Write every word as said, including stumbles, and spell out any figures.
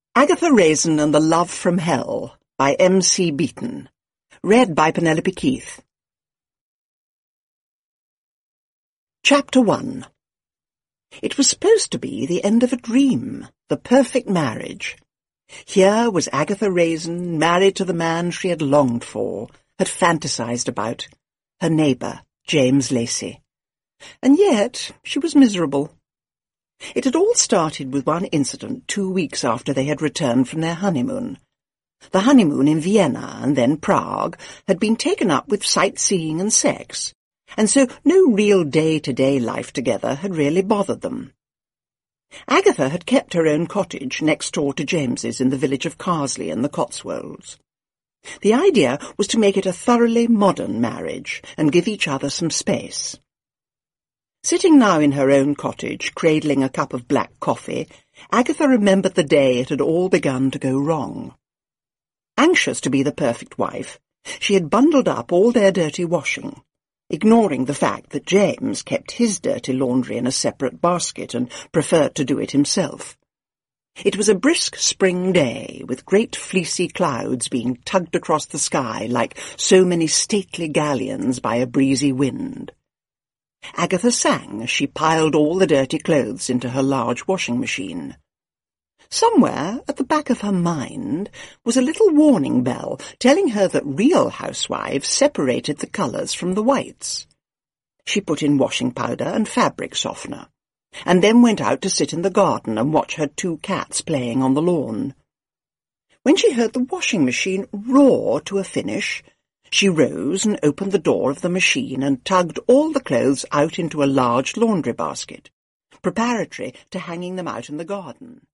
Agatha Raisin and the Love from Hell by M C Beaton. Read by Penelope Keith. Chapter one. It was supposed to be the end of a dream, the perfect marriage. Here was Agatha Raisin married to the man she had longed for, had fantasized about, her neighbour, James Lacey. And yet she was miserable. It had all started with one incident two weeks after they had returned from their honeymoon. The honeymoon in Vienna and then Prague had been taken up with sightseeing and sex, and so no real day-to-day life together had really bothered them. Agatha had kept her own cottage next door to James's in the village of Carsley in the Cotswolds. The idea was to make it a thoroughly modern marriage and give each other some space. Sitting now in her own cottage, cradling a cup of black coffee, Agatha remembered the day it had all begun to go wrong. Anxious to be the perfect wife, she had bundled up all their dirty washing, ignoring the fact that James kept his dirty laundry in a separate basket and preferred to do it himself. It was a brisk spring day, with great fleecy clouds being tugged across the sky like so many stately galleons by a breezy wind. Agatha sang as she piled all the dirty clothes into her large washing machine. Somewhere at the back of her mind was a little warning bell telling her that real housewives separated the colours from the whites. She put in washing powder and fabric softener, and then went out to sit in the garden and watch her two cats playing on the lawn. When she heard the washing machine roar to a finish, she rose and opened the door of the machine and tugged all the clothes out into a large laundry basket, preparatory to hanging them out in the garden.